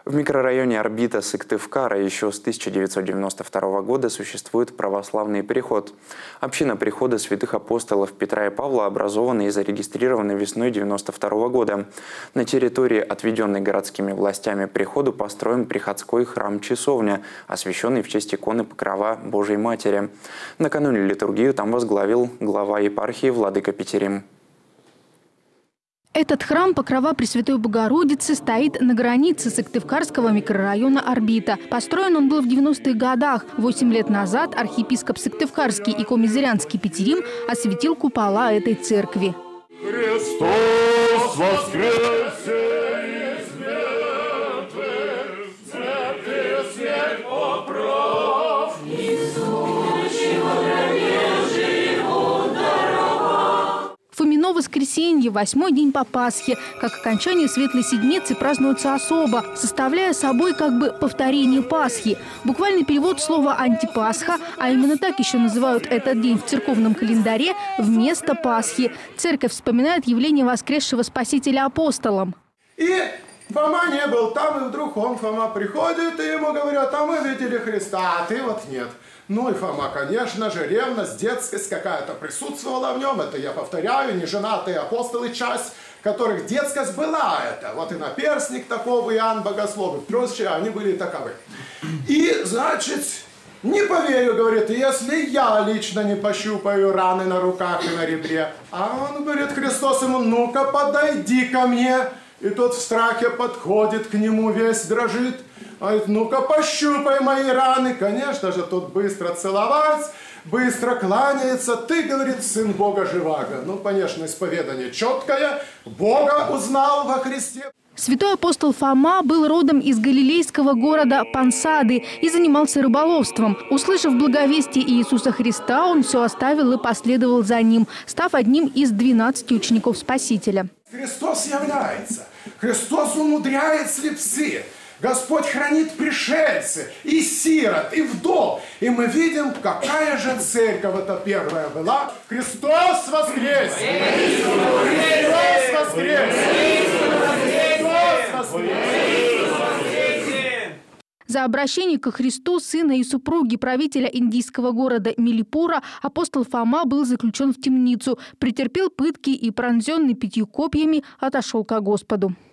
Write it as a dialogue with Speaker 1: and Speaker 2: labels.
Speaker 1: В микрорайоне Орбита Сыктывкара еще с 1992 года существует православный переход. Община прихода святых апостолов Петра и Павла образована и зарегистрирована весной 1992 года. На территории, отведенной городскими властями приходу, построен приходской храм-часовня, освященный в честь иконы Покрова Божией Матери. Накануне литургию там возглавил глава епархии владыка Петерим.
Speaker 2: Этот храм Покрова Пресвятой Богородицы стоит на границе Сыктывкарского микрорайона Орбита. Построен он был в 90-х годах. 8 лет назад архиепископ Сыктывкарский и комизырянский Петерим осветил купола этой церкви.
Speaker 3: Христос воскресе!
Speaker 2: Фомино воскресенье, 8-й день по Пасхе. Как окончание Светлой Седмицы празднуется особо, составляя собой как бы повторение Пасхи. Буквальный перевод слова «антипасха», а именно так еще называют этот день в церковном календаре, вместо Пасхи. Церковь вспоминает явление воскресшего Спасителя апостолам.
Speaker 4: И Фома не был там, и вдруг Фома приходит, и ему говорят: а мы видели Христа, а ты вот нет. Ну и Фома, конечно же, ревность, детскость какая-то присутствовала в нем. Это я повторяю, неженатые апостолы, часть которых детскость была это. Вот и наперстник такого, Иоанн Богослов, и прочие, они были таковы. И, значит, не поверю, говорит, если я лично не пощупаю раны на руках и на ребре. А он говорит, Христос ему: ну-ка подойди ко мне. И тот в страхе подходит к нему, весь дрожит. Говорит: ну-ка пощупай мои раны. Конечно же, тот быстро целовать, быстро кланяется. Ты, говорит, сын Бога живаго. Ну, конечно, исповедание четкое. Бога узнал во Христе.
Speaker 2: Святой апостол Фома был родом из галилейского города Пансады и занимался рыболовством. Услышав благовестие Иисуса Христа, он все оставил и последовал за ним, став одним из 12 учеников Спасителя.
Speaker 4: Христос является. Христос умудряет слепцы. Господь хранит пришельцы, и сирот, и вдов. И мы видим, какая же церковь это первая была. Христос воскрес! Христос воскрес! Христос воскрес!
Speaker 2: За обращение ко Христу сына и супруги правителя индийского города Милипура апостол Фома был заключен в темницу, претерпел пытки и, пронзенный 5 копьями, отошел ко Господу.